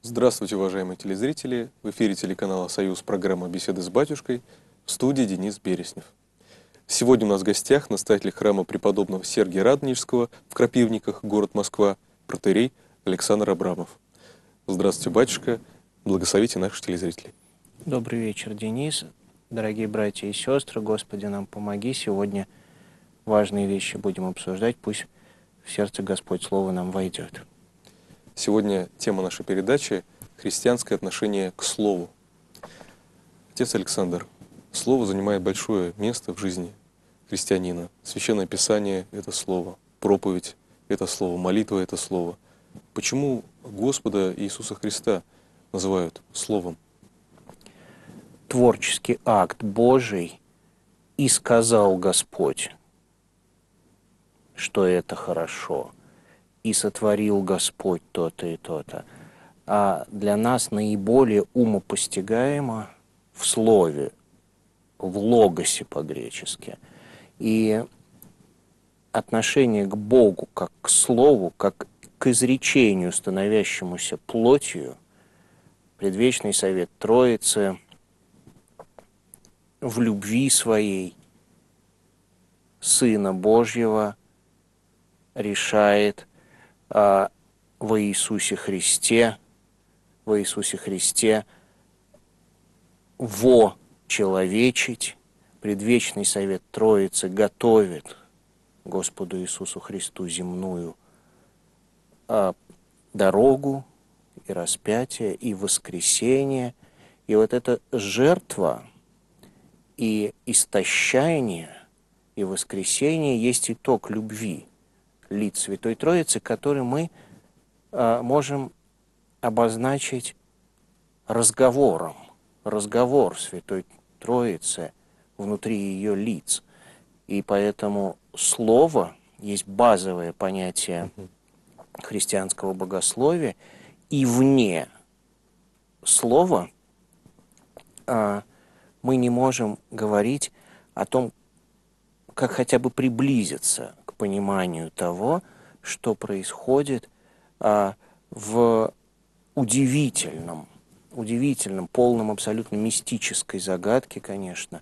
Здравствуйте, уважаемые телезрители! В эфире телеканала «Союз» программа «Беседы с батюшкой», в студии Денис Береснев. Сегодня у нас в гостях настоятель храма преподобного Сергия Радонежского в Крапивниках, город Москва, протоиерей Александр Абрамов. Здравствуйте, батюшка! Благословите наших телезрителей. Добрый вечер, Денис. Дорогие братья и сестры, Господи, нам помоги. Сегодня важные вещи будем обсуждать. Пусть в сердце Господь Слово нам войдет. Сегодня тема нашей передачи – христианское отношение к Слову. Отец Александр, Слово занимает большое место в жизни христианина. Священное Писание – это Слово, проповедь – это Слово, молитва – это Слово. Почему Господа Иисуса Христа называют Словом? Творческий акт Божий, и сказал Господь, что это хорошо, и сотворил Господь то-то и то-то. А для нас наиболее умопостигаемо в слове, в логосе по-гречески. И отношение к Богу как к слову, как к изречению, становящемуся плотью, предвечный совет Троицы в любви своей Сына Божьего решает во Иисусе Христе вочеловечить. Предвечный совет Троицы готовит Господу Иисусу Христу земную дорогу и распятие, и воскресение. И вот эта жертва и истощение, и воскресение есть итог любви лиц Святой Троицы, который мы можем обозначить разговором. Разговор Святой Троицы внутри ее лиц. И поэтому слово есть базовое понятие христианского богословия, и вне слова мы не можем говорить о том, как хотя бы приблизиться к пониманию того, что происходит в удивительном, полном абсолютно мистической загадке, конечно,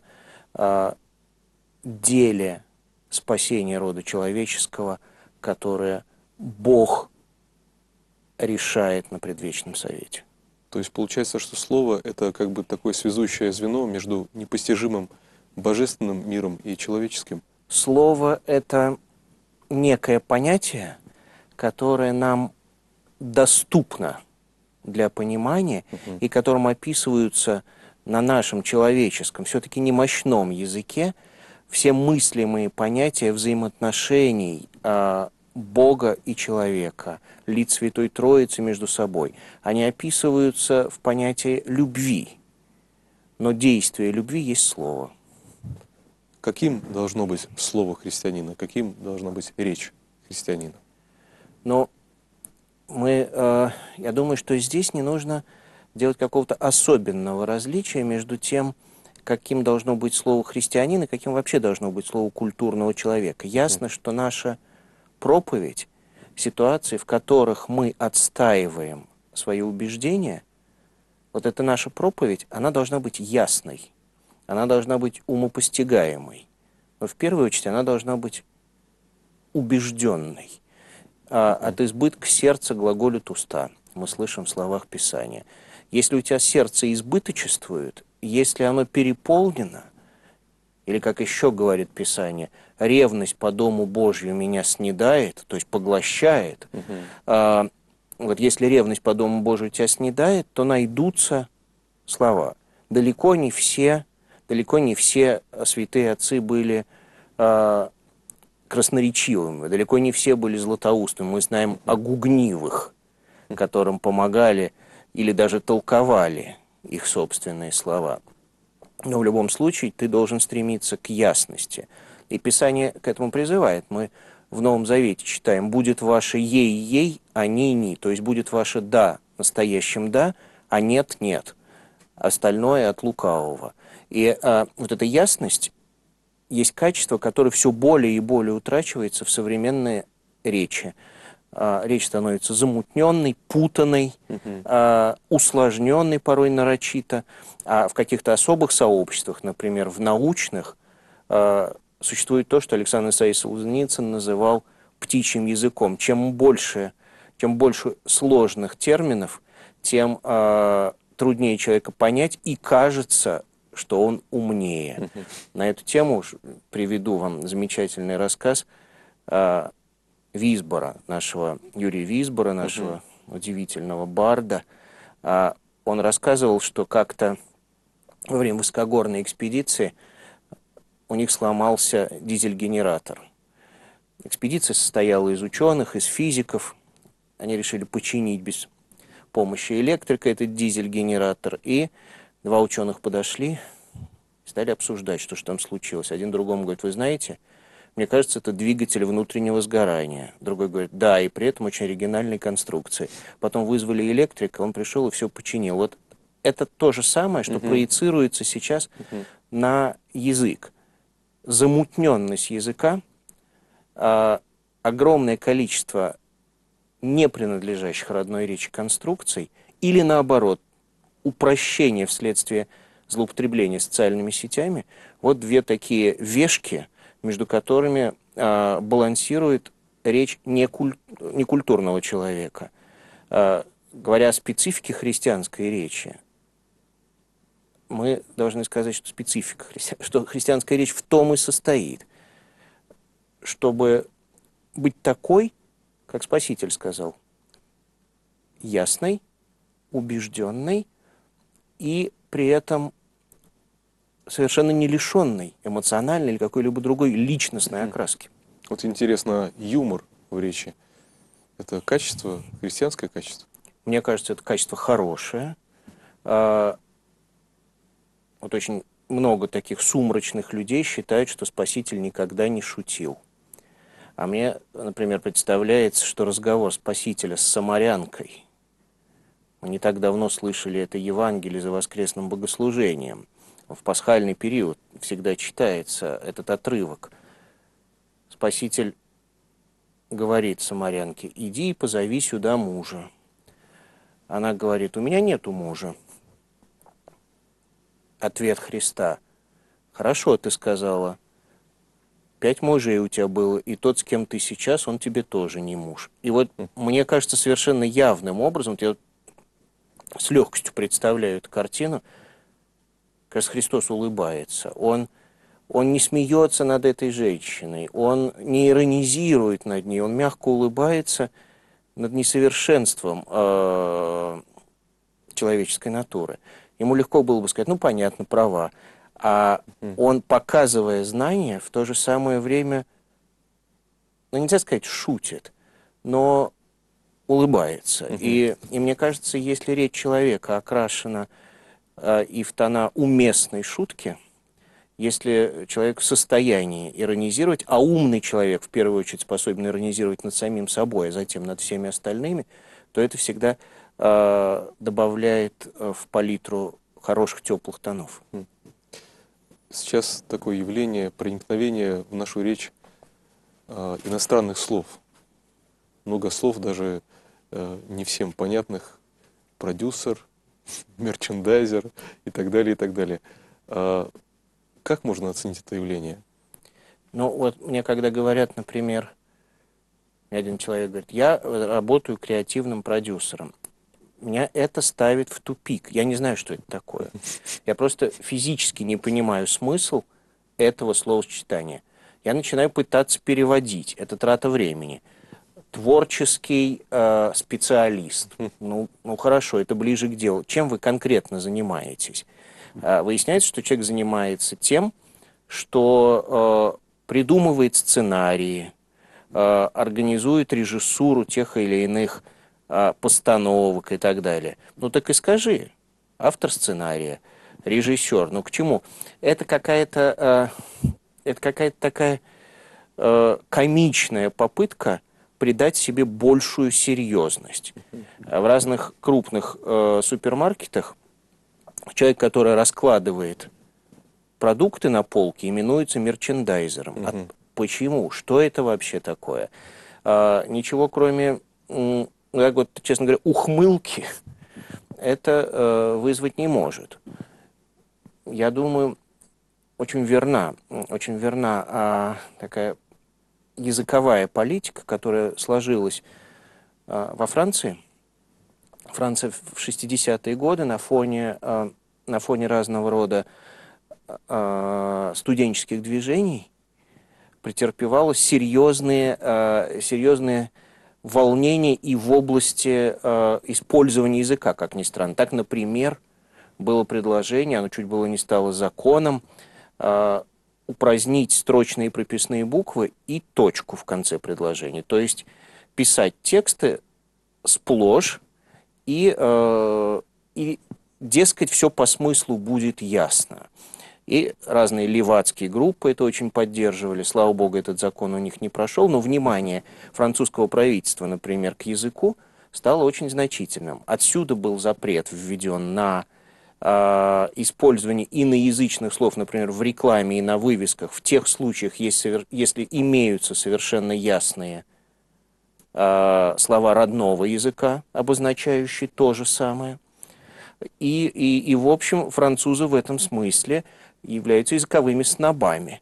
деле спасения рода человеческого, которое Бог решает на предвечном совете. То есть получается, что Слово – это как бы такое связующее звено между непостижимым божественным миром и человеческим? Слово – это некое понятие, которое нам доступно для понимания и которым описываются на нашем человеческом, все-таки не мощном языке, все мыслимые понятия взаимоотношений Бога и человека, лиц Святой Троицы между собой. Они описываются в понятии любви, но действие любви есть слово. Каким должно быть слово христианина? Каким должна быть речь христианина? Но я думаю, что здесь не нужно делать какого-то особенного различия между тем, каким должно быть слово христианина, и каким вообще должно быть слово культурного человека. Ясно, что наша проповедь, ситуации, в которых мы отстаиваем свои убеждения, вот эта наша проповедь, она должна быть ясной, она должна быть умопостигаемой, но в первую очередь она должна быть убежденной. От избытка сердца глаголют уста, мы слышим в словах Писания. Если у тебя сердце избыточествует, если оно переполнено, или, как еще говорит Писание, ревность по Дому Божью меня снедает, то есть поглощает. Вот если ревность по Дому Божию тебя снедает, то найдутся слова. Далеко не все святые отцы были красноречивыми, далеко не все были златоустыми. Мы знаем о гугнивых, которым помогали или даже толковали их собственные слова. Но в любом случае ты должен стремиться к ясности. И Писание к этому призывает. Мы в Новом Завете читаем: «Будет ваше ей, а не». То есть будет ваше «да» настоящим «да», а «нет» — «нет». Остальное от лукавого. И вот эта ясность есть качество, которое все более и более утрачивается в современной речи. Речь становится замутненной, путанной, усложненный порой нарочито, а в каких-то особых сообществах, например, в научных, существует то, что Александр Исаевич Солженицын называл птичьим языком. Чем больше сложных терминов, тем труднее человека понять, и кажется, что он умнее. На эту тему приведу вам замечательный рассказ Висбора, Юрия Висбора, нашего удивительного барда. Он рассказывал, что как-то во время высокогорной экспедиции у них сломался дизель-генератор. Экспедиция состояла из ученых, из физиков. Они решили починить без помощи электрика этот дизель-генератор. И два ученых подошли и стали обсуждать, что же там случилось. Один другому говорит: вы знаете, мне кажется, это двигатель внутреннего сгорания. Другой говорит: да, и при этом очень оригинальной конструкции. Потом вызвали электрика, он пришел и все починил. Вот это то же самое, что проецируется сейчас на язык. Замутненность языка, огромное количество не принадлежащих родной речи конструкций, или наоборот, упрощение вследствие злоупотребления социальными сетями, вот две такие вешки, между которыми балансирует речь некультурного человека. Говоря о специфике христианской речи, мы должны сказать, что специфика, что христианская речь в том и состоит, чтобы быть такой, как Спаситель сказал, ясной, убежденной и при этом совершенно не лишенной эмоциональной или какой-либо другой личностной окраски. Вот интересно, юмор в речи – это качество, христианское качество? Мне кажется, это качество хорошее. Вот очень много таких сумрачных людей считают, что Спаситель никогда не шутил. А мне, например, представляется, что разговор Спасителя с самарянкой, мы не так давно слышали это Евангелие за воскресным богослужением, в пасхальный период всегда читается этот отрывок. Спаситель говорит самарянке: иди и позови сюда мужа. Она говорит: у меня нету мужа. Ответ Христа: хорошо ты сказала, 5 мужей у тебя было, и тот, с кем ты сейчас, он тебе тоже не муж. И вот мне кажется, совершенно явным образом, вот я с легкостью представляю эту картину, как раз Христос улыбается. Он не смеется над этой женщиной, он не иронизирует над ней, он мягко улыбается над несовершенством человеческой натуры. Ему легко было бы сказать: ну, понятно, права. А он, показывая знания, в то же самое время, ну, нельзя сказать, шутит, но улыбается. И мне кажется, если речь человека окрашена и в тона уместной шутки, если человек в состоянии иронизировать, а умный человек, в первую очередь, способен иронизировать над самим собой, а затем над всеми остальными, то это всегда добавляет в палитру хороших, теплых тонов. Сейчас такое явление проникновения в нашу речь иностранных слов. Много слов, даже не всем понятных. Продюсер, мерчендайзер и так далее, и так далее. Как можно оценить это явление? Ну, вот мне когда говорят, например, один человек говорит: я работаю креативным продюсером. Меня это ставит в тупик. Я не знаю, что это такое. Я просто физически не понимаю смысл этого словосочетания. Я начинаю пытаться переводить. Это трата времени. Творческий специалист. Ну, хорошо, это ближе к делу. Чем вы конкретно занимаетесь? Выясняется, что человек занимается тем, что придумывает сценарии, организует режиссуру тех или иных постановок и так далее. Ну так и скажи: автор сценария, режиссер. Ну к чему? Это какая-то такая комичная попытка придать себе большую серьезность. В разных крупных супермаркетах человек, который раскладывает продукты на полке, именуется мерчендайзером. Почему? Что это вообще такое? Ничего кроме, вот, честно говоря, ухмылки это вызвать не может. Я думаю, очень верна такая языковая политика, которая сложилась во Франции. Франция в 60-е годы на фоне разного рода студенческих движений претерпевала серьезные волнения и в области использования языка, как ни странно. Так, например, было предложение, оно чуть было не стало законом, упразднить строчные и прописные буквы и точку в конце предложения. То есть писать тексты сплошь, и дескать, все по смыслу будет ясно. И разные левацкие группы это очень поддерживали. Слава богу, этот закон у них не прошел, но внимание французского правительства, например, к языку стало очень значительным. Отсюда был запрет введен на использование иноязычных слов, например, в рекламе и на вывесках, в тех случаях, если имеются совершенно ясные слова родного языка, обозначающие то же самое. И в общем, французы в этом смысле являются языковыми снобами.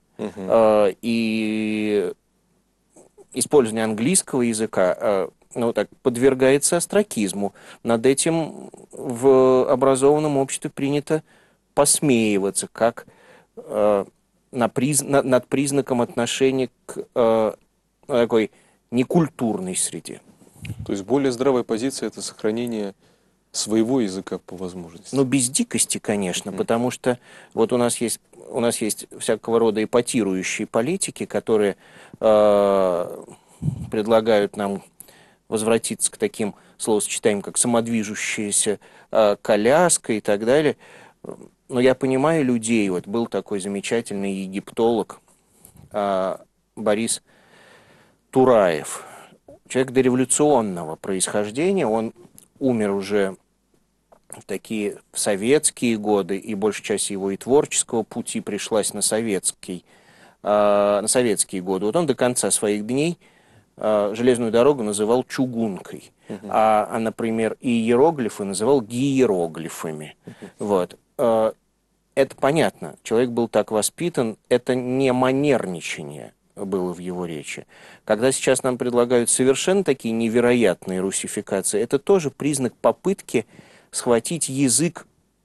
И использование английского языка подвергается остракизму. Над этим в образованном обществе принято посмеиваться, как над признаком отношения к такой некультурной среде. То есть более здравая позиция – это сохранение своего языка по возможности. Но без дикости, конечно, потому что вот у нас есть всякого рода эпатирующие политики, которые предлагают нам возвратиться к таким словосочетаниям, как самодвижущаяся коляска и так далее. Но я понимаю людей. Вот был такой замечательный египтолог Борис Тураев, человек дореволюционного происхождения. Он умер уже в советские годы, и большая часть его и творческого пути пришлась на советские годы. Вот он до конца своих дней железную дорогу называл чугункой, например, и иероглифы называл гиероглифами. Вот. Это понятно. Человек был так воспитан, это не манерничание было в его речи. Когда сейчас нам предлагают совершенно такие невероятные русификации, это тоже признак попытки схватить язык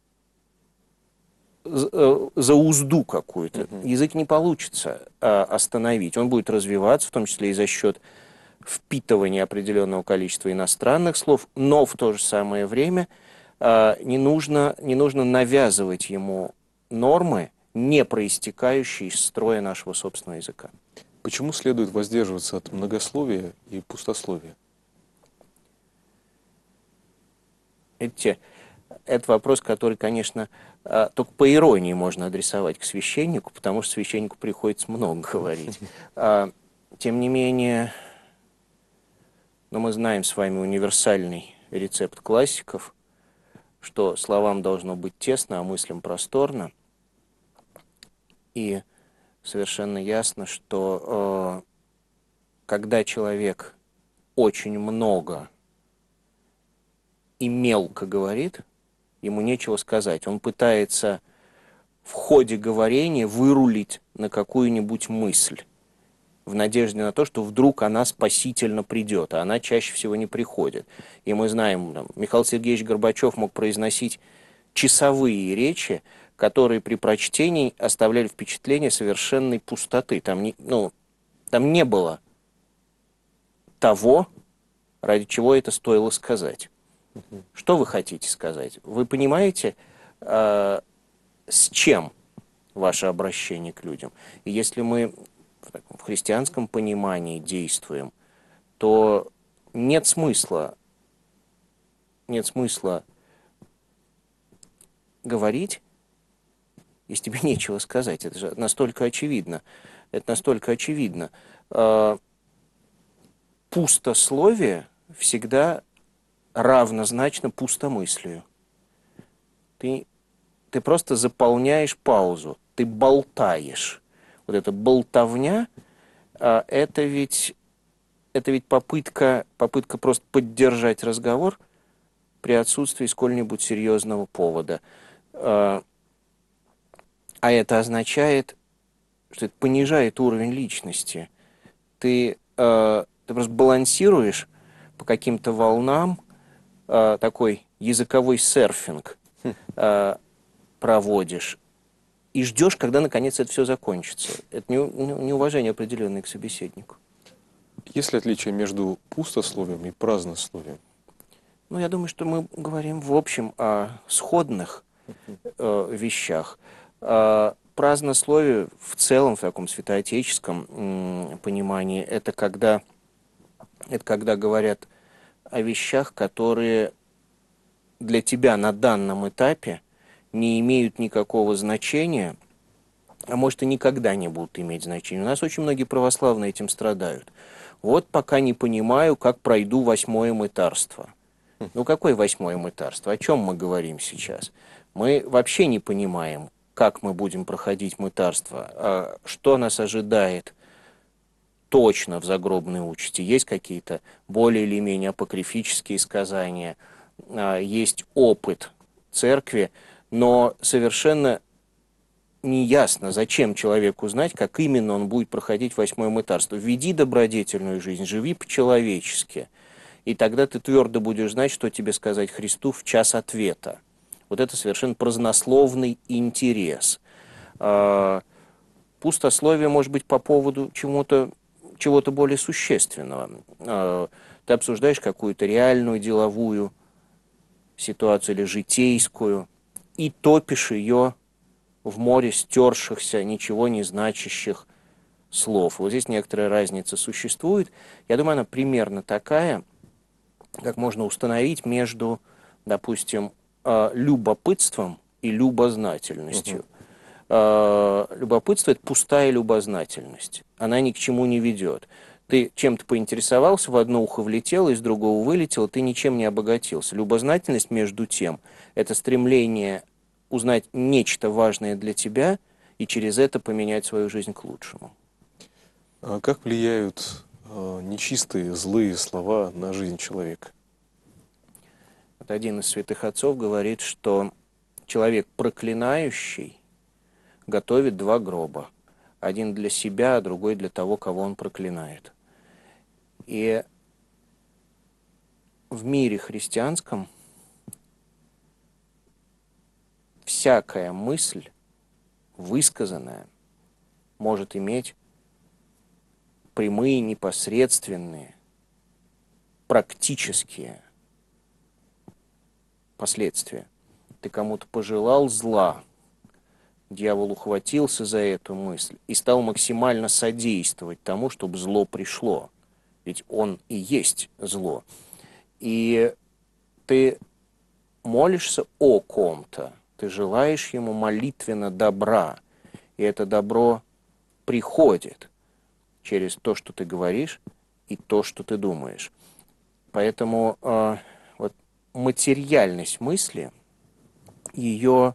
за узду какую-то. Язык не получится остановить. Он будет развиваться, в том числе и за счет впитывания определенного количества иностранных слов, но в то же самое время не нужно навязывать ему нормы, не проистекающие из строя нашего собственного языка. Почему следует воздерживаться от многословия и пустословия? Это вопрос, который, конечно, только по иронии можно адресовать к священнику, потому что священнику приходится много говорить. Тем не менее, мы знаем с вами универсальный рецепт классиков, что словам должно быть тесно, а мыслям просторно. И совершенно ясно, что когда человек очень много и мелко говорит, ему нечего сказать. Он пытается в ходе говорения вырулить на какую-нибудь мысль, в надежде на то, что вдруг она спасительно придет, а она чаще всего не приходит. И мы знаем, Михаил Сергеевич Горбачев мог произносить часовые речи, которые при прочтении оставляли впечатление совершенной пустоты. Там не было того, ради чего это стоило сказать. Что вы хотите сказать? Вы понимаете, с чем ваше обращение к людям? И если мы в христианском понимании действуем, то нет смысла говорить, если тебе нечего сказать. Это же настолько очевидно. Пустословие всегда равнозначно пустомыслию. Ты просто заполняешь паузу, ты болтаешь. Вот эта болтовня, это ведь попытка просто поддержать разговор, при отсутствии сколь-нибудь серьезного повода. А это означает, что это понижает уровень личности. Ты просто балансируешь по каким-то волнам, такой языковой серфинг проводишь, и ждешь, когда наконец это все закончится. Это неуважение определенное к собеседнику. Есть ли отличие между пустословием и празднословием? Ну, я думаю, что мы говорим в общем о сходных вещах. Празднословие в целом, в таком святоотеческом понимании, это когда говорят о вещах, которые для тебя на данном этапе не имеют никакого значения, а может и никогда не будут иметь значения. У нас очень многие православные этим страдают. Вот пока не понимаю, как пройду 8-е мытарство. Ну, какое 8-е мытарство? О чем мы говорим сейчас? Мы вообще не понимаем, как мы будем проходить мытарство, что нас ожидает точно в загробной участи. Есть какие-то более или менее апокрифические сказания, есть опыт церкви, но совершенно неясно, зачем человеку знать, как именно он будет проходить 8-е мытарство. Веди добродетельную жизнь, живи по-человечески. И тогда ты твердо будешь знать, что тебе сказать Христу в час ответа. Вот это совершенно празднословный интерес. Пустословие может быть по поводу чего-то более существенного. Ты обсуждаешь какую-то реальную деловую ситуацию или житейскую и топишь ее в море стершихся, ничего не значащих слов. Вот здесь некоторая разница существует. Я думаю, она примерно такая, как можно установить между, допустим, любопытством и любознательностью. Любопытство – это пустая любознательность. Она ни к чему не ведет. Ты чем-то поинтересовался, в одно ухо влетел, из другого вылетел, ты ничем не обогатился. Любознательность, между тем, это стремление узнать нечто важное для тебя и через это поменять свою жизнь к лучшему. А как влияют нечистые, злые слова на жизнь человека? Вот один из святых отцов говорит, что человек проклинающий готовит 2 гроба. Один для себя, а другой для того, кого он проклинает. И в мире христианском всякая мысль, высказанная, может иметь прямые, непосредственные, практические последствия. Ты кому-то пожелал зла, дьявол ухватился за эту мысль и стал максимально содействовать тому, чтобы зло пришло. Ведь он и есть зло. И ты молишься о ком-то, ты желаешь ему молитвенно добра, и это добро приходит через то, что ты говоришь, и то, что ты думаешь. Поэтому вот материальность мысли, ее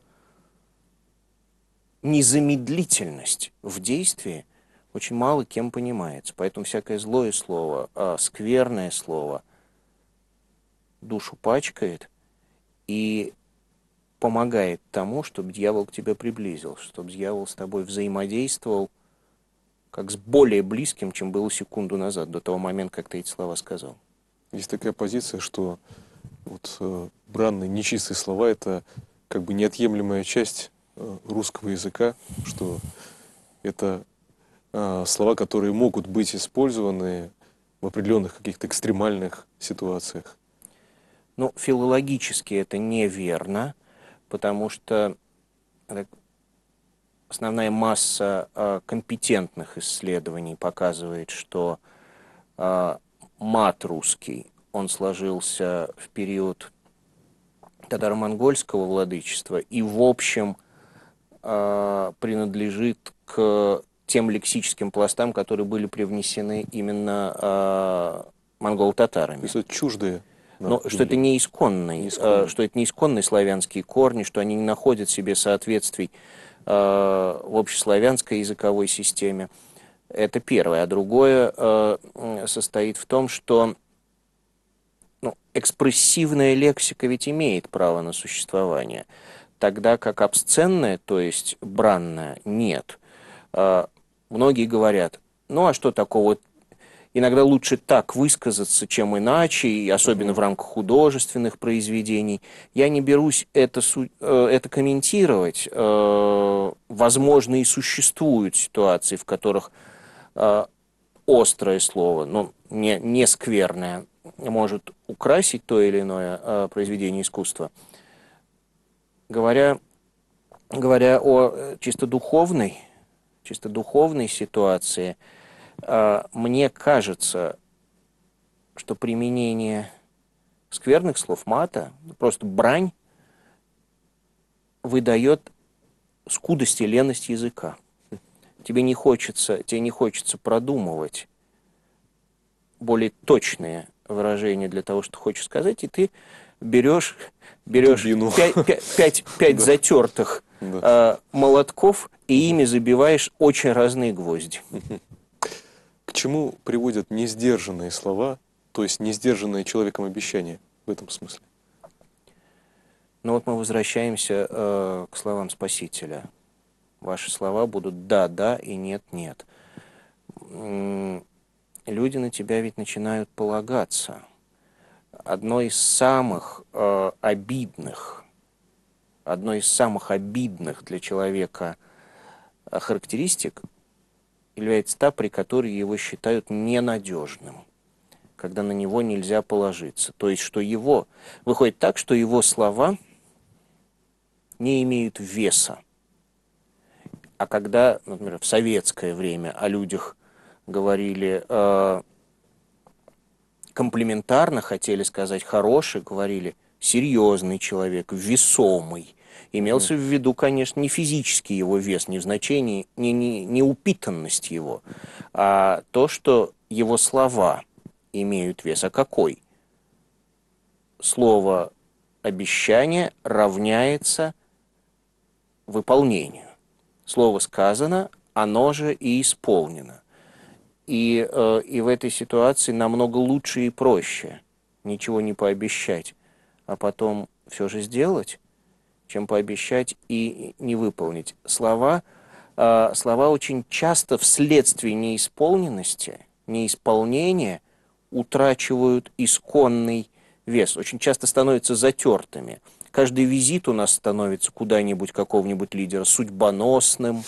незамедлительность в действии очень мало кем понимается. Поэтому всякое злое слово, скверное слово душу пачкает и помогает тому, чтобы дьявол к тебе приблизился, чтобы дьявол с тобой взаимодействовал как с более близким, чем было секунду назад, до того момента, как ты эти слова сказал. Есть такая позиция, что вот бранные, нечистые слова – это как бы неотъемлемая часть русского языка, что это слова, которые могут быть использованы в определенных каких-то экстремальных ситуациях. Ну, филологически это неверно, потому что основная масса компетентных исследований показывает, что мат русский, он сложился в период татаро-монгольского владычества и, в общем, принадлежит к тем лексическим пластам, которые были привнесены именно монголо-татарами. То есть это чуждые. Но что это не исконные, что это не исконные славянские корни, что они не находят себе соответствий в общеславянской языковой системе. Это первое. А другое состоит в том, что ну, экспрессивная лексика ведь имеет право на существование, тогда как обсценная, то есть бранная, нет. Многие говорят, ну а что такого? Иногда лучше так высказаться, чем иначе, и особенно в рамках художественных произведений. Я не берусь это комментировать. Возможно, и существуют ситуации, в которых острое слово, но не скверное, может украсить то или иное произведение искусства. Говоря о чисто духовной ситуации, мне кажется, что применение скверных слов, мата, просто брань, выдает скудость и леность языка. Тебе не хочется продумывать более точные выражения для того, что хочешь сказать, и ты берешь Дубину. пять Да. затертых Да. молотков и ими забиваешь очень разные гвозди. К чему приводят несдержанные слова, то есть несдержанные человеком обещания в этом смысле? Но вот мы возвращаемся к словам Спасителя. Ваши слова будут «да, да» и «нет, нет». Люди на тебя ведь начинают полагаться. Одной из самых обидных для человека характеристик является та, при которой его считают ненадежным, когда на него нельзя положиться. То есть, что выходит так, что его слова не имеют веса. А когда, например, в советское время о людях говорили комплиментарно, хотели сказать хороший, говорили серьезный человек, весомый. Имелся в виду, конечно, не физический его вес, не в значении, не упитанность его, а то, что его слова имеют вес. А какой? Слово обещание равняется выполнению. Слово сказано, оно же и исполнено. И в этой ситуации намного лучше и проще ничего не пообещать, а потом все же сделать, чем пообещать и не выполнить. Слова очень часто вследствие неисполненности, неисполнения утрачивают исконный вес, очень часто становятся затертыми. Каждый визит у нас становится куда-нибудь какого-нибудь лидера судьбоносным,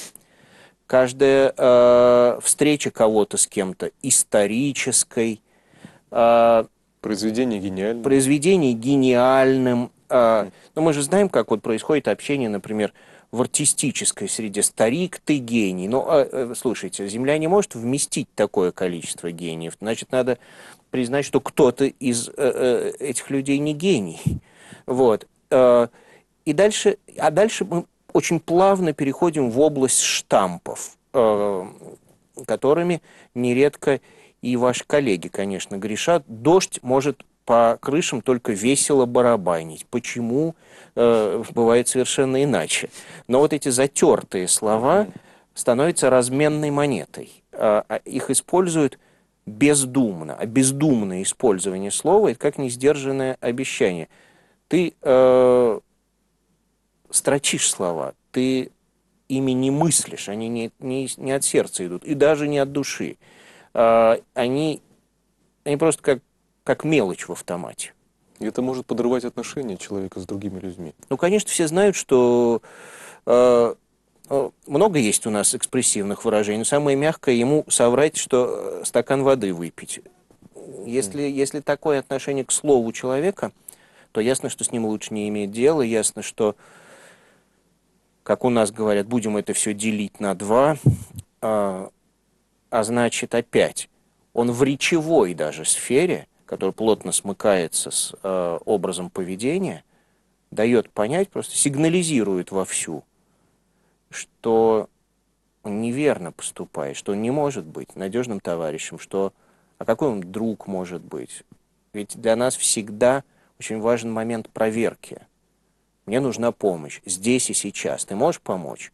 каждая встреча кого-то с кем-то исторической, Произведение гениальное. произведение гениальным. Но мы же знаем, как вот происходит общение, например, в артистической среде. Старик, ты гений. Ну, слушайте, Земля не может вместить такое количество гениев. Значит, надо признать, что кто-то из этих людей не гений. Вот. И дальше мы очень плавно переходим в область штампов, которыми нередко и ваши коллеги, конечно, грешат. Дождь может по крышам только весело барабанить. Почему? Бывает совершенно иначе. Но вот эти затертые слова становятся разменной монетой. Их используют бездумно. А бездумное использование слова – это как несдержанное обещание. Ты строчишь слова, ты ими не мыслишь, они не от сердца идут, и даже не от души. Они просто как мелочь в автомате. И это может подрывать отношения человека с другими людьми. Ну, конечно, все знают, что много есть у нас экспрессивных выражений, но самое мягкое ему соврать, что стакан воды выпить. Если такое отношение к слову человека, то ясно, что с ним лучше не иметь дела, ясно, что, как у нас говорят, будем это все делить на два, а значит, опять, он в речевой даже сфере, который плотно смыкается с образом поведения, дает понять, просто сигнализирует вовсю, что он неверно поступает, что он не может быть надежным товарищем, а какой он друг может быть. Ведь для нас всегда очень важен момент проверки. Мне нужна помощь здесь и сейчас. Ты можешь помочь?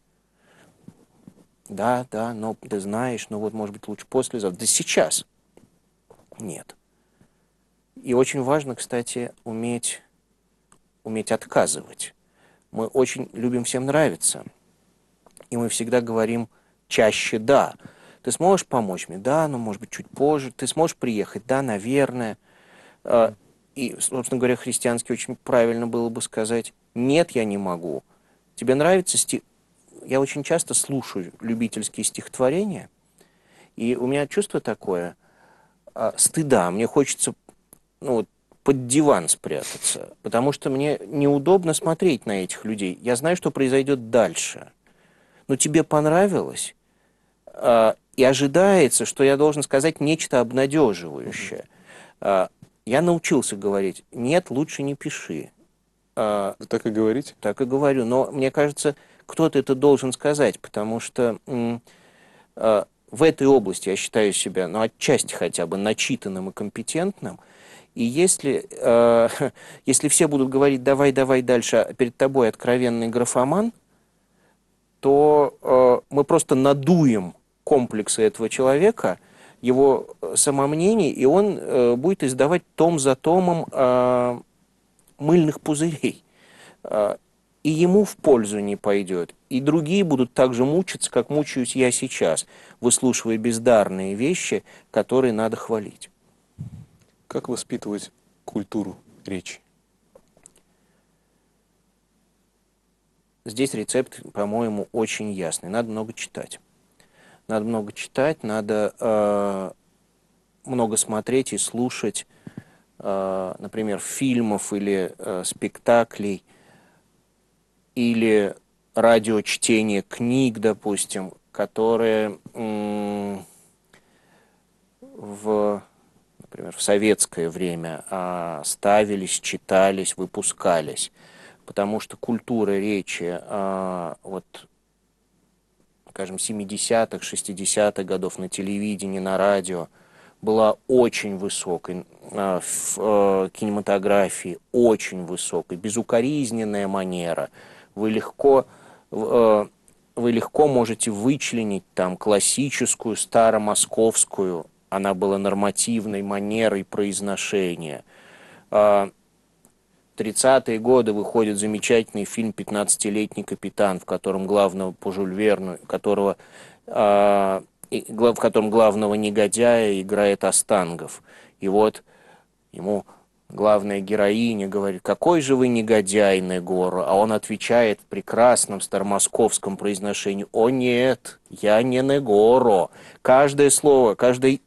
Да, но ты знаешь, вот может быть лучше послезавтра. Да сейчас. Нет. И очень важно, кстати, уметь отказывать. Мы очень любим всем нравиться, и мы всегда говорим чаще «да». Ты сможешь помочь мне? Да, но, может быть, чуть позже. Ты сможешь приехать? Да, наверное. И, собственно говоря, христиански очень правильно было бы сказать «нет, я не могу». Тебе нравится Я очень часто слушаю любительские стихотворения, и у меня чувство такое стыда. Мне хочется, ну, вот, под диван спрятаться, потому что мне неудобно смотреть на этих людей. Я знаю, что произойдет дальше. Но тебе понравилось, и ожидается, что я должен сказать нечто обнадеживающее. Я научился говорить «нет, лучше не пиши». Вы так и говорите? Так и говорю. Но мне кажется, кто-то это должен сказать, потому что в этой области я считаю себя, ну, отчасти хотя бы, начитанным и компетентным. И если, если все будут говорить «давай, давай дальше», а перед тобой откровенный графоман, то мы просто надуем комплексы этого человека, его самомнение, и он будет издавать том за томом мыльных пузырей. И ему в пользу не пойдет. И другие будут так же мучиться, как мучаюсь я сейчас, выслушивая бездарные вещи, которые надо хвалить. Как воспитывать культуру речи? Здесь рецепт, по-моему, очень ясный. Надо много читать. Надо много читать, надо много смотреть и слушать, например, фильмов или спектаклей, или радиочтение книг, допустим, которые например, в советское время ставились, читались, выпускались. Потому что культура речи, вот, скажем, 70-х, 60-х годов на телевидении, на радио, была очень высокой, в кинематографии очень высокой, безукоризненная манера. Вы легко можете вычленить там классическую старомосковскую, она была нормативной манерой произношения. В 30-е годы выходит замечательный фильм «15-летний капитан», в котором главного по Жюль Верну, в котором главного негодяя играет Остангов. И вот ему главная героиня говорит: «Какой же вы негодяй, Негоро?» А он отвечает в прекрасном старомосковском произношении: «О нет, я не Негоро». Каждое слово, каждый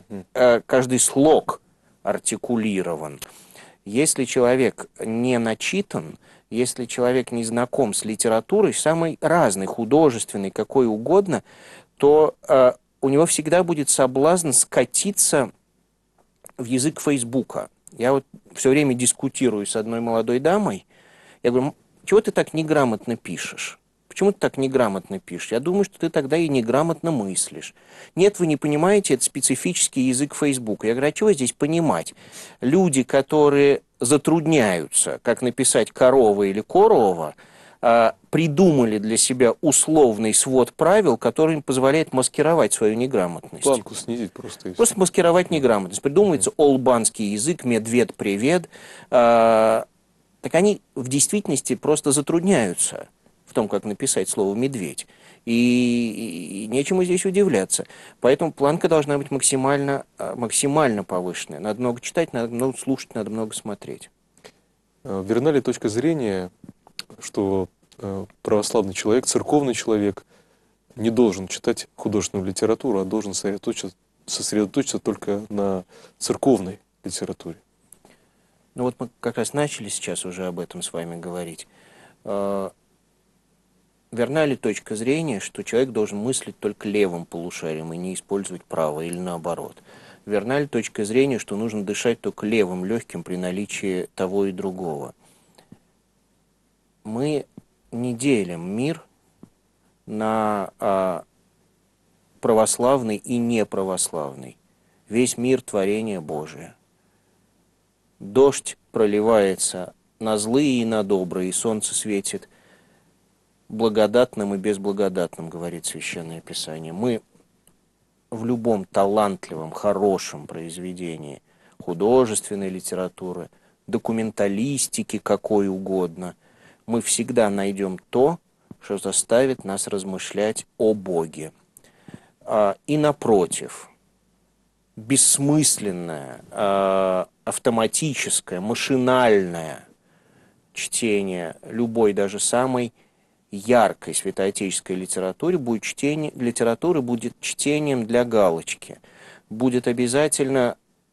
слог артикулирован. Если человек не начитан, если человек не знаком с литературой, самой разной, художественной, какой угодно, то у него всегда будет соблазн скатиться в язык Фейсбука. Я вот все время дискутирую с одной молодой дамой. Я говорю: чего ты так неграмотно пишешь? Почему ты так неграмотно пишешь? Я думаю, что ты тогда и неграмотно мыслишь. Нет, вы не понимаете, это специфический язык Фейсбука. Я говорю: а чего здесь понимать? Люди, которые затрудняются, как написать корова или корова, придумали для себя условный свод правил, который им позволяет маскировать свою неграмотность. Планку снизить просто и Просто все. маскировать неграмотность. Придумывается олбанский язык, медведь-привет. Так они в действительности просто затрудняются в том, как написать слово «медведь». И нечему здесь удивляться. Поэтому планка должна быть максимально повышенная. Надо много читать, надо много слушать, надо много смотреть. Верна ли точка зрения, что православный человек, церковный человек не должен читать художественную литературу, а должен сосредоточиться только на церковной литературе? Ну вот мы как раз начали сейчас уже об этом с вами говорить. Верна ли точка зрения, что человек должен мыслить только левым полушарием и не использовать правое, или наоборот? Верна ли точка зрения, что нужно дышать только левым легким при наличии того и другого? Мы не делим мир на православный и неправославный. Весь мир — творение Божие. Дождь проливается на злые и на добрые, и солнце светит благодатным и безблагодатным, говорит Священное Писание. Мы в любом талантливом, хорошем произведении художественной литературы, документалистики какой угодно, мы всегда найдем то, что заставит нас размышлять о Боге. И напротив, бессмысленное, автоматическое, машинальное чтение любой, даже самой яркой святоотеческой литературы будет чтением для галочки, будет обязательно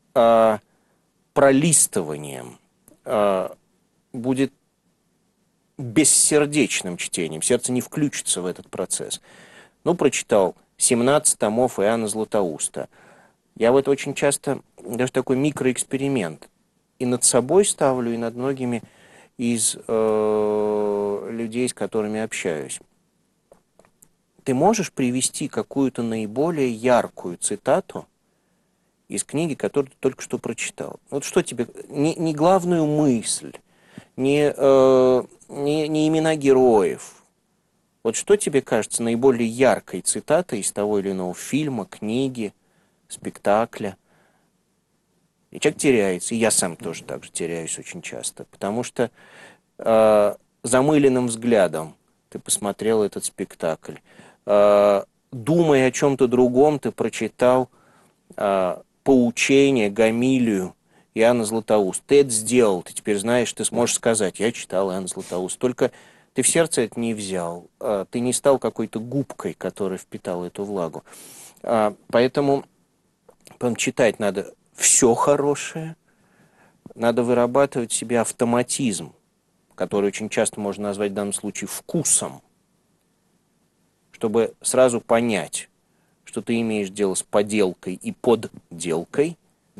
пролистыванием, будет бессердечным чтением. Сердце не включится в этот процесс. Прочитал 17 томов Иоанна Златоуста. Я вот очень часто, даже такой микроэксперимент, и над собой ставлю, и над многими из людей, с которыми общаюсь. Ты можешь привести какую-то наиболее яркую цитату из книги, которую ты только что прочитал? Вот что тебе, не главную мысль, не имена героев. Вот что тебе кажется наиболее яркой цитатой из того или иного фильма, книги, спектакля? И человек теряется, и я сам тоже так же теряюсь очень часто, потому что замыленным взглядом ты посмотрел этот спектакль, думая о чем-то другом, ты прочитал поучение, гомилию Иоанна Златоуста. Ты это сделал, ты теперь знаешь, ты сможешь сказать: я читал Иоанна Златоуста. Только ты в сердце это не взял, ты не стал какой-то губкой, которая впитала эту влагу. Поэтому читать надо все хорошее, надо вырабатывать в себе автоматизм, который очень часто можно назвать в данном случае вкусом, чтобы сразу понять, что ты имеешь дело с поделкой и подделкой,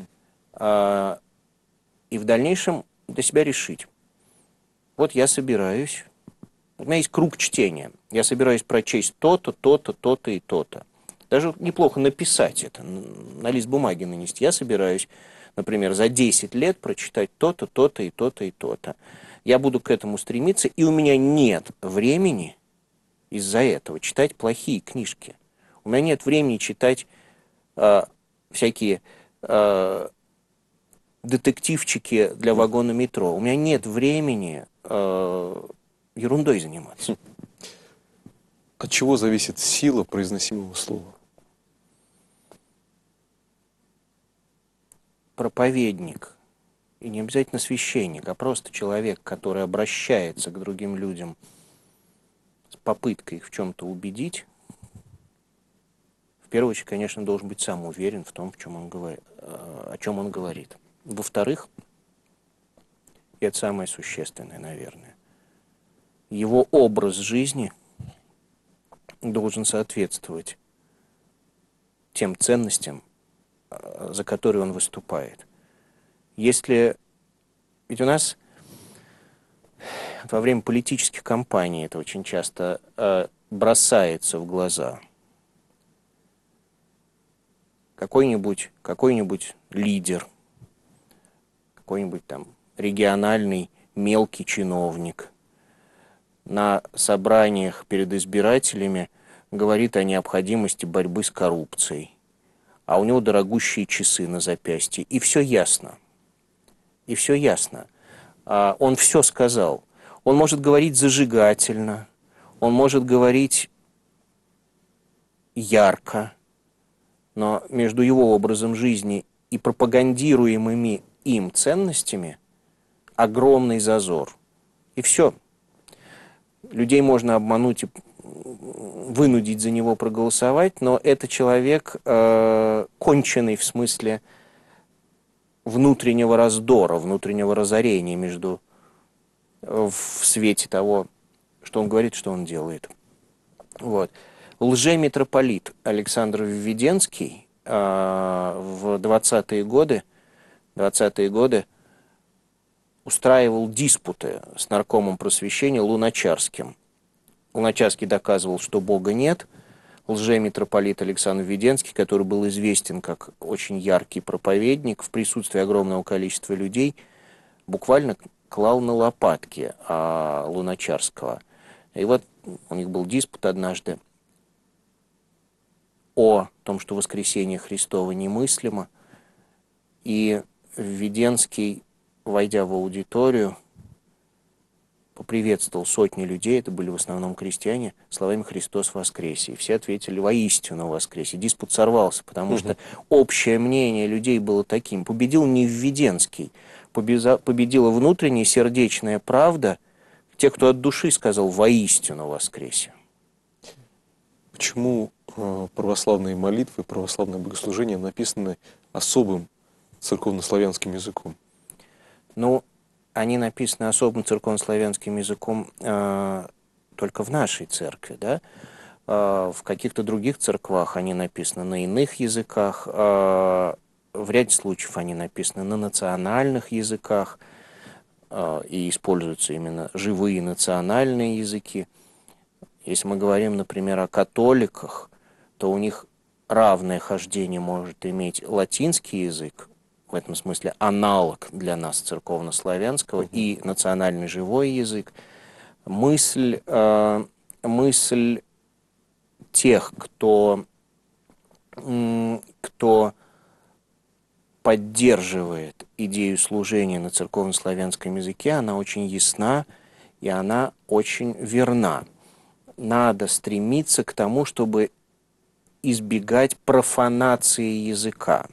и в дальнейшем для себя решить. Вот я собираюсь, у меня есть круг чтения, я собираюсь прочесть то-то, то-то, то-то и то-то. Даже неплохо написать это, на лист бумаги нанести. Я собираюсь, например, за 10 лет прочитать то-то, то-то и то-то и то-то. Я буду к этому стремиться, и у меня нет времени из-за этого читать плохие книжки. У меня нет времени читать всякие детективчики для вагона метро. У меня нет времени ерундой заниматься. От чего зависит сила произносимого слова? Проповедник, и не обязательно священник, а просто человек, который обращается к другим людям с попыткой их в чем-то убедить, в первую очередь, конечно, должен быть сам уверен в том, о чем он говорит. Во-вторых, и это самое существенное, наверное, его образ жизни должен соответствовать тем ценностям, за которые он выступает. Ведь у нас во время политических кампаний это очень часто бросается в глаза. Какой-нибудь лидер, какой-нибудь там региональный мелкий чиновник на собраниях перед избирателями говорит о необходимости борьбы с коррупцией, а у него дорогущие часы на запястье, и все ясно. И все ясно. Он все сказал. Он может говорить зажигательно, он может говорить ярко, но между его образом жизни и пропагандируемыми им ценностями огромный зазор. И все. Людей можно обмануть и вынудить за него проголосовать, но это человек конченый в смысле внутреннего раздора, внутреннего разорения в свете того, что он говорит, что он делает. Вот. Лжемитрополит Александр Введенский в 20-е годы устраивал диспуты с наркомом просвещения Луначарским. Луначарский доказывал, что Бога нет. Лжемитрополит Александр Введенский, который был известен как очень яркий проповедник, в присутствии огромного количества людей, буквально клал на лопатки Луначарского. И вот у них был диспут однажды о том, что воскресение Христово немыслимо. И Введенский, войдя в аудиторию, поприветствовал сотни людей, это были в основном крестьяне, словами «Христос воскресе». И все ответили «Воистину воскресе». Диспут сорвался, потому что общее мнение людей было таким. Победил не Введенский, победила внутренняя сердечная правда, те, кто от души сказал «Воистину воскресе». Почему православные молитвы, православные богослужения написаны особым церковнославянским языком? Ну, они написаны особым церковнославянским языком только в нашей церкви, да? В каких-то других церквах они написаны на иных языках, в ряде случаев они написаны на национальных языках, и используются именно живые национальные языки. Если мы говорим, например, о католиках, то у них равное хождение может иметь латинский язык, в этом смысле аналог для нас церковнославянского, и национальный живой язык. Мысль тех, кто поддерживает идею служения на церковнославянском языке, она очень ясна и она очень верна. Надо стремиться к тому, чтобы избегать профанации языка.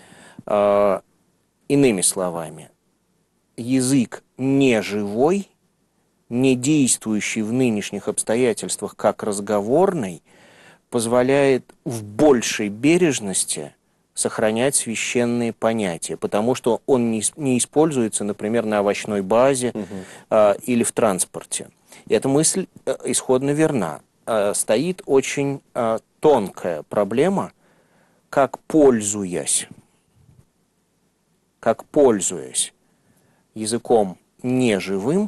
Иными словами, язык не живой, не действующий в нынешних обстоятельствах как разговорный, позволяет в большей бережности сохранять священные понятия, потому что он не используется, например, на овощной базе или в транспорте. И эта мысль исходно верна. Стоит очень тонкая проблема, как пользуясь языком неживым,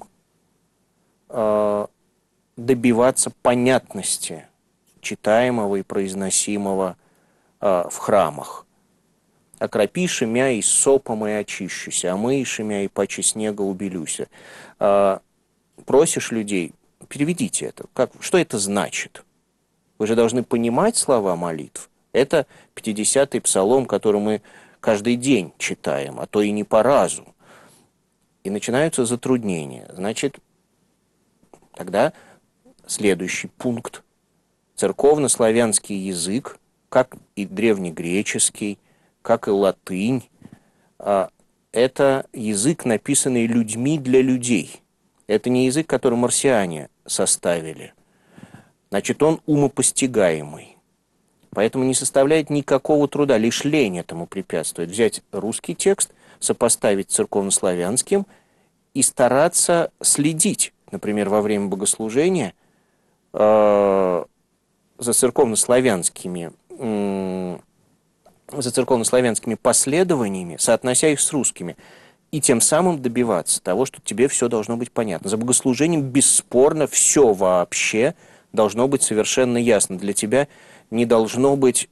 добиваться понятности читаемого и произносимого в храмах. «Окропи шемя и сопом и очищуся, а мы и шемя и паче снега убелюся». Просишь людей, переведите это. Что это значит? Вы же должны понимать слова молитв. Это 50-й псалом, который мы каждый день читаем, а то и не по разу. И начинаются затруднения. Значит, тогда следующий пункт. Церковнославянский язык, как и древнегреческий, как и латынь, это язык, написанный людьми для людей. Это не язык, который марсиане составили. Значит, он умопостигаемый. Поэтому не составляет никакого труда, лишь лень этому препятствует. Взять русский текст, сопоставить с церковнославянским и стараться следить, например, во время богослужения, за церковнославянскими последованиями, соотнося их с русскими, и тем самым добиваться того, что тебе все должно быть понятно. За богослужением бесспорно все вообще должно быть совершенно ясно. Для тебя не должно быть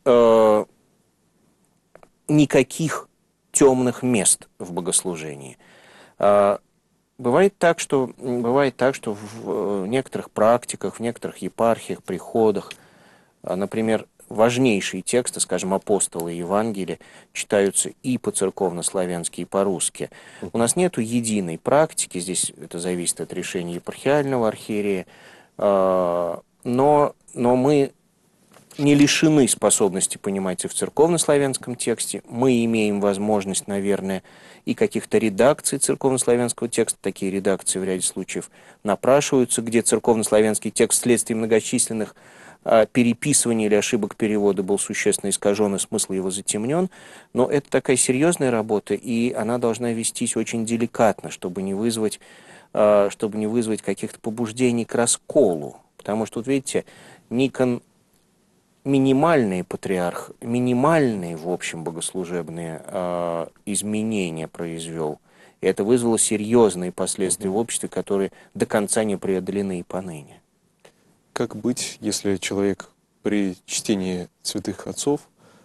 никаких темных мест в богослужении. Бывает так, что в некоторых практиках, в некоторых епархиях, приходах, например, важнейшие тексты, скажем, апостолы и Евангелия, читаются и по-церковнославянски, и по-русски. У нас нет единой практики, здесь это зависит от решения епархиального архиерея, но мы не лишены способности понимать и в церковнославянском тексте. Мы имеем возможность, наверное, и каких-то редакций церковнославянского текста. Такие редакции в ряде случаев напрашиваются, где церковнославянский текст вследствие многочисленных переписываний или ошибок перевода был существенно искажен, и смысл его затемнен. Но это такая серьезная работа, и она должна вестись очень деликатно, чтобы не вызвать каких-то побуждений к расколу. Потому что, вот видите, Никон минимальный патриарх, минимальные, в общем, богослужебные изменения произвел. И это вызвало серьезные последствия в обществе, которые до конца не преодолены и поныне. Как быть, если человек при чтении святых отцов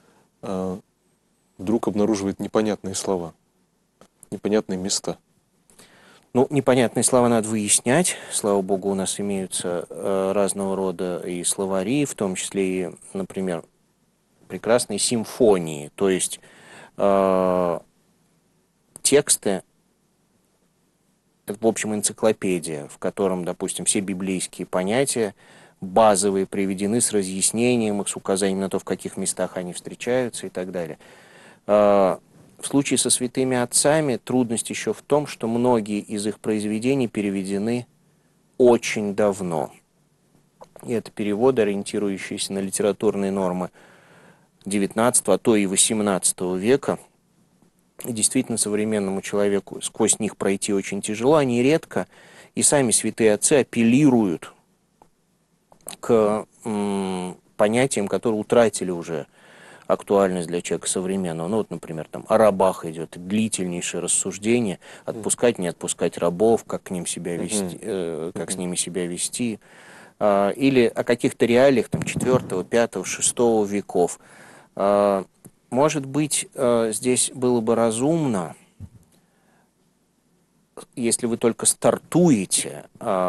вдруг обнаруживает непонятные слова, непонятные места? Ну, непонятные слова надо выяснять. Слава богу, у нас имеются разного рода и словари, в том числе и, например, прекрасные симфонии. То есть тексты, это, в общем, энциклопедия, в котором, допустим, все библейские понятия базовые приведены с разъяснением их, с указанием на то, в каких местах они встречаются и так далее. В случае со святыми отцами трудность еще в том, что многие из их произведений переведены очень давно. И это переводы, ориентирующиеся на литературные нормы XIX, а то и XVIII века. И действительно, современному человеку сквозь них пройти очень тяжело. Они редко, и сами святые отцы апеллируют к понятиям, которые утратили уже актуальность для человека современного. Ну вот, например, там о рабах идет длительнейшее рассуждение, отпускать, не отпускать рабов, как к ним себя вести, как с ними себя вести, или о каких-то реалиях там 4, 5, 6 веков. Может быть, здесь было бы разумно, если вы только стартуете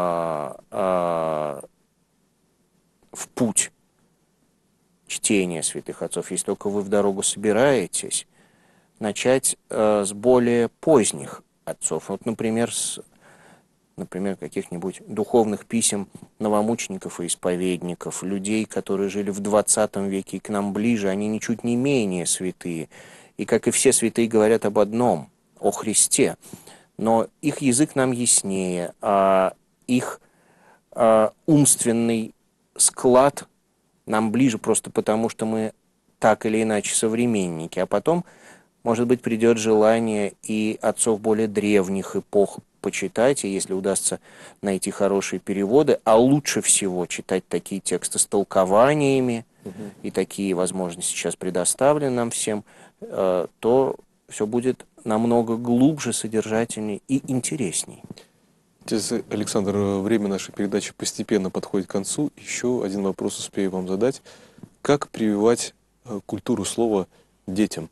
в путь чтения святых отцов, если только вы в дорогу собираетесь, начать с более поздних отцов. Вот, например, каких-нибудь духовных писем новомучеников и исповедников, людей, которые жили в 20 веке и к нам ближе, они ничуть не менее святые. И, как и все святые, говорят об одном, о Христе. Но их язык нам яснее, а их умственный склад нам ближе просто потому, что мы так или иначе современники. А потом, может быть, придет желание и отцов более древних эпох почитать, и если удастся найти хорошие переводы, а лучше всего читать такие тексты с толкованиями, и такие возможности сейчас предоставлены нам всем, то все будет намного глубже, содержательнее и интересней. Отец Александр, время нашей передачи постепенно подходит к концу. Еще один вопрос успею вам задать. Как прививать культуру слова детям?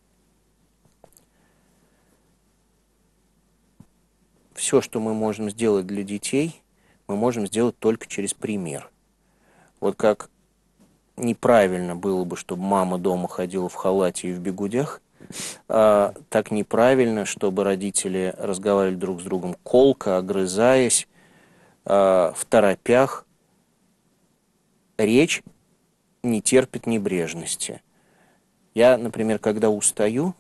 Все, что мы можем сделать для детей, мы можем сделать только через пример. Вот как неправильно было бы, чтобы мама дома ходила в халате и в бигудях, так неправильно, чтобы родители разговаривали друг с другом колко, огрызаясь, в торопях. Речь не терпит небрежности. Я, например, когда устаю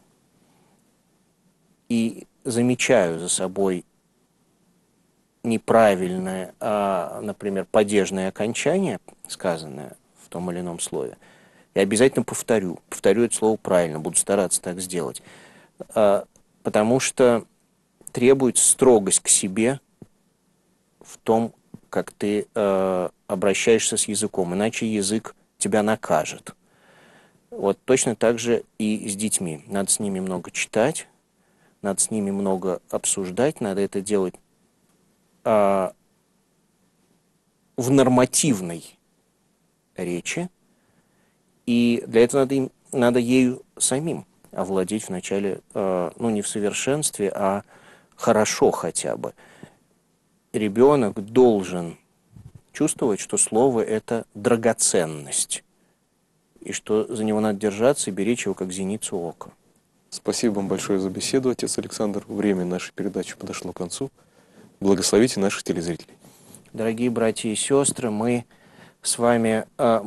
и замечаю за собой неправильное, например, падежное окончание, сказанное в том или ином слове, я обязательно повторю это слово правильно, буду стараться так сделать, потому что требуется строгость к себе в том, как ты обращаешься с языком, иначе язык тебя накажет. Вот точно так же и с детьми. Надо с ними много читать, надо с ними много обсуждать, надо это делать в нормативной речи, и для этого надо ею самим овладеть вначале, не в совершенстве, а хорошо хотя бы. Ребенок должен чувствовать, что слово – это драгоценность, и что за него надо держаться и беречь его как зеницу ока. Спасибо вам большое за беседу, отец Александр. Время нашей передачи подошло к концу. Благословите наших телезрителей. Дорогие братья и сестры, мы с вами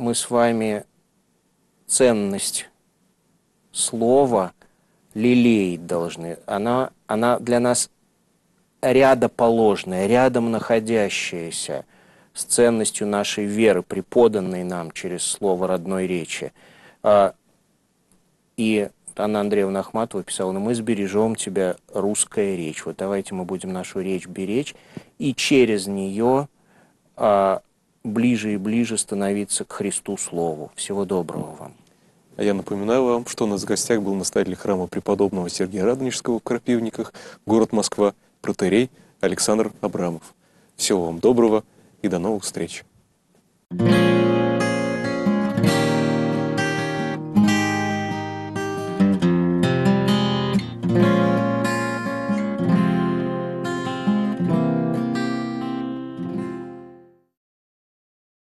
ценность слова лелеять должны. Она для нас рядоположная, рядом находящаяся с ценностью нашей веры, преподанной нам через слово родной речи. И Анна Андреевна Ахматова писала: мы сбережем тебя, русская речь. Вот давайте мы будем нашу речь беречь, и через нее ближе и ближе становиться к Христу Слову. Всего доброго вам. А я напоминаю вам, что у нас в гостях был настоятель храма преподобного Сергия Радонежского в Крапивниках, город Москва, протоиерей Александр Абрамов. Всего вам доброго и до новых встреч.